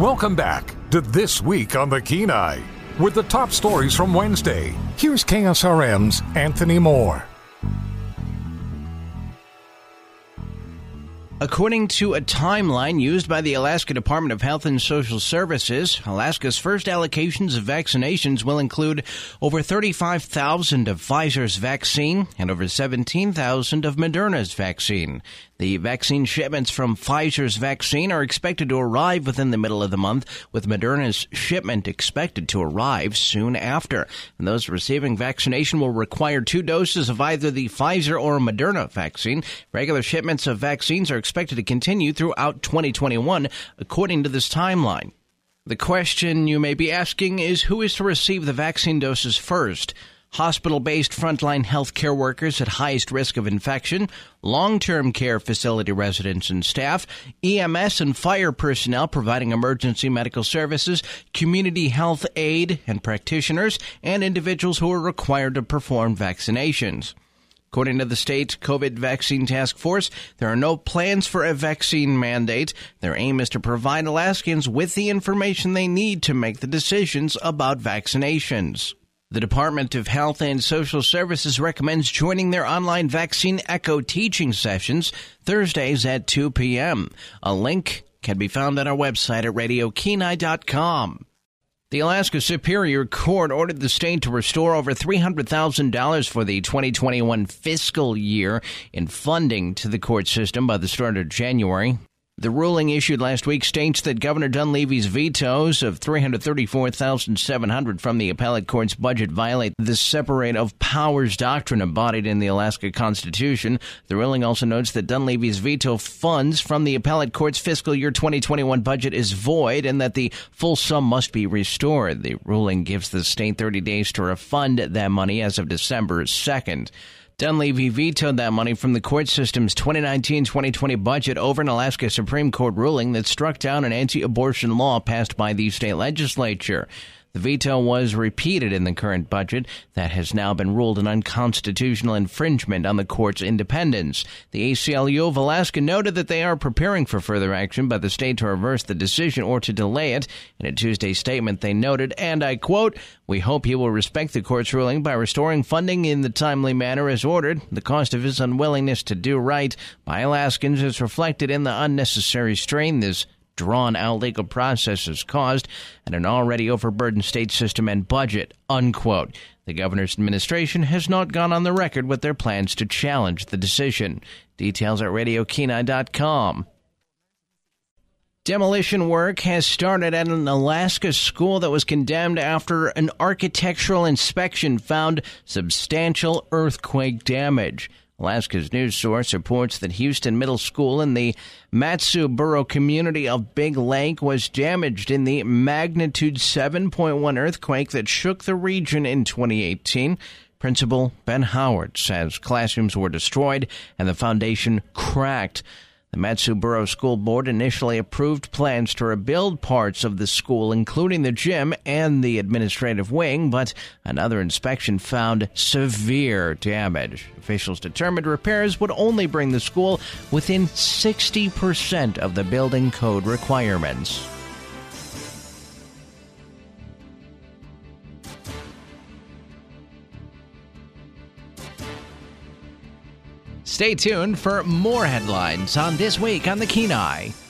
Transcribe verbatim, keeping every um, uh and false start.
Welcome back to This Week on the Kenai with the top stories from Wednesday. Here's K S R M's Anthony Moore. According to a timeline used by the Alaska Department of Health and Social Services, Alaska's first allocations of vaccinations will include over thirty-five thousand of Pfizer's vaccine and over seventeen thousand of Moderna's vaccine. The vaccine shipments from Pfizer's vaccine are expected to arrive within the middle of the month, with Moderna's shipment expected to arrive soon after. And those receiving vaccination will require two doses of either the Pfizer or Moderna vaccine. Regular shipments of vaccines are expected to continue throughout twenty twenty-one, according to this timeline. The question you may be asking is who is to receive the vaccine doses first? Hospital-based frontline healthcare workers at highest risk of infection, long-term care facility residents and staff, E M S and fire personnel providing emergency medical services, community health aid and practitioners, and individuals who are required to perform vaccinations. According to the state COVID vaccine task force, there are no plans for a vaccine mandate. Their aim is to provide Alaskans with the information they need to make the decisions about vaccinations. The Department of Health and Social Services recommends joining their online Vaccine Echo teaching sessions Thursdays at two p.m. A link can be found on our website at radio kenai dot com. The Alaska Superior Court ordered the state to restore over three hundred thousand dollars for the twenty twenty-one fiscal year in funding to the court system by the start of January. The ruling issued last week states that Governor Dunleavy's vetoes of three hundred thirty-four thousand seven hundred dollars from the appellate court's budget violate the separate of powers doctrine embodied in the Alaska Constitution. The ruling also notes that Dunleavy's veto funds from the appellate court's fiscal year twenty twenty-one budget is void and that the full sum must be restored. The ruling gives the state thirty days to refund that money as of December second. Dunleavy vetoed that money from the court system's twenty nineteen twenty twenty budget over an Alaska Supreme Court ruling that struck down an anti-abortion law passed by the state legislature. The veto was repeated in the current budget that has now been ruled an unconstitutional infringement on the court's independence. The A C L U of Alaska noted that they are preparing for further action by the state to reverse the decision or to delay it. In a Tuesday statement, they noted, and I quote, "We hope you will respect the court's ruling by restoring funding in the timely manner as ordered. The cost of his unwillingness to do right by Alaskans is reflected in the unnecessary strain this drawn-out legal process has caused and an already overburdened state system and budget," unquote. The governor's administration has not gone on the record with their plans to challenge the decision. Details at radio kenai dot com. Demolition work has started at an Alaska school that was condemned after an architectural inspection found substantial earthquake damage. Alaska's news source reports that Houston Middle School in the Matsu Borough community of Big Lake was damaged in the magnitude seven point one earthquake that shook the region in twenty eighteen. Principal Ben Howard says classrooms were destroyed and the foundation cracked. The Matsu Borough School Board initially approved plans to rebuild parts of the school, including the gym and the administrative wing, but another inspection found severe damage. Officials determined repairs would only bring the school within sixty percent of the building code requirements. Stay tuned for more headlines on This Week on the Kenai.